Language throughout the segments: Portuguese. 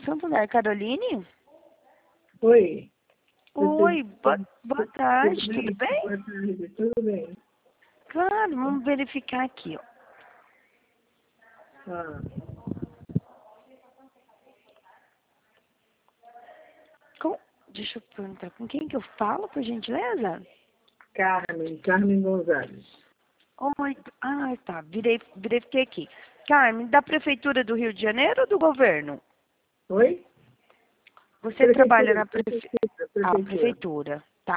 Santo André, Caroline? Oi. Oi, boa tarde, tudo bem? Boa tarde, tudo bem? Claro, vamos verificar aqui, ó. Ah, Deixa eu perguntar, com quem que eu falo, por gentileza? Carmen Gonzalez. Oi, tá, verifiquei aqui. Carmen, da Prefeitura do Rio de Janeiro ou do governo? Oi? Você trabalha na Prefeitura. prefeitura, tá.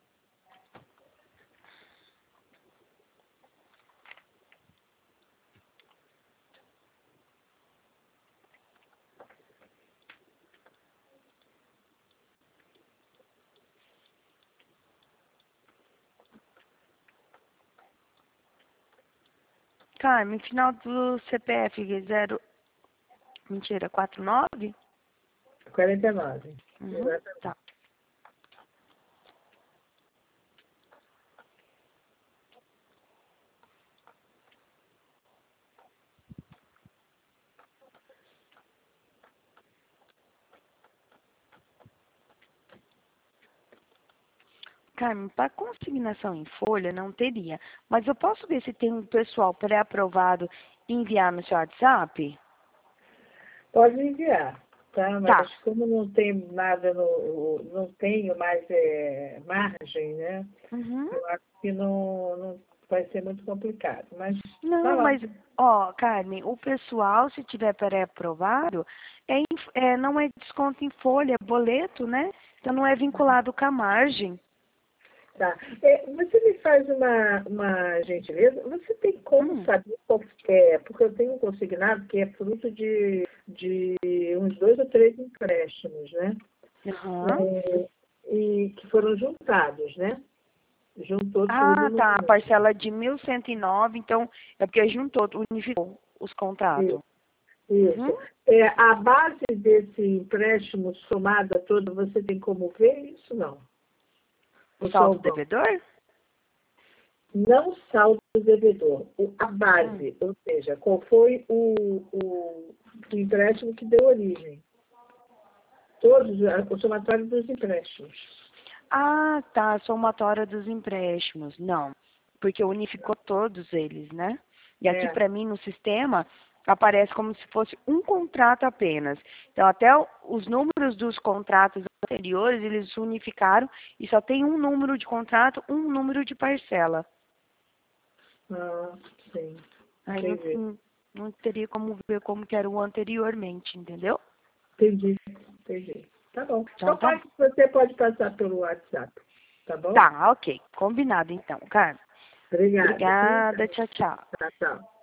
Carmen, final do CPF 49? 49. Tá. Carmen, para consignação em folha não teria, mas eu posso ver se tem um pessoal pré-aprovado e enviar no seu WhatsApp? Pode enviar, tá? Tá. Mas como não tem nada não tenho mais margem, né? Uhum. Eu acho que não vai ser muito complicado. Mas tá Não, lá. mas, Carmen, o pessoal, se tiver pré-aprovado, não é desconto em folha, é boleto, né? Então não é vinculado com a margem. Tá. Você me faz uma gentileza? Você tem como saber qual é? Porque eu tenho um consignado que é fruto de uns 2 ou 3 empréstimos, né? Uhum. E que foram juntados, né? Juntou Ah, tudo no. tá, a parcela de 1.109, então é porque juntou, unificou os contratos. Isso. Uhum. A base desse empréstimo somada toda, você tem como ver isso? Não. O Ou só saldo o banco? devedor? Não o saldo do devedor, a base, ou seja, qual foi o empréstimo que deu origem. Todos, o somatório dos empréstimos. Ah, tá, somatória dos empréstimos. Não, porque unificou todos eles, né? E aqui para mim no sistema aparece como se fosse um contrato apenas. Então até os números dos contratos anteriores eles unificaram e só tem um número de contrato, um número de parcela. Ah, sim. Aí Entendi. não teria como ver como que era o anteriormente, entendeu? Entendi. Tá bom. Então tá. Você pode passar pelo WhatsApp, tá bom? Tá, ok. Combinado então, Carmen. Obrigada. Obrigada, tchau, tchau. Tchau, tchau.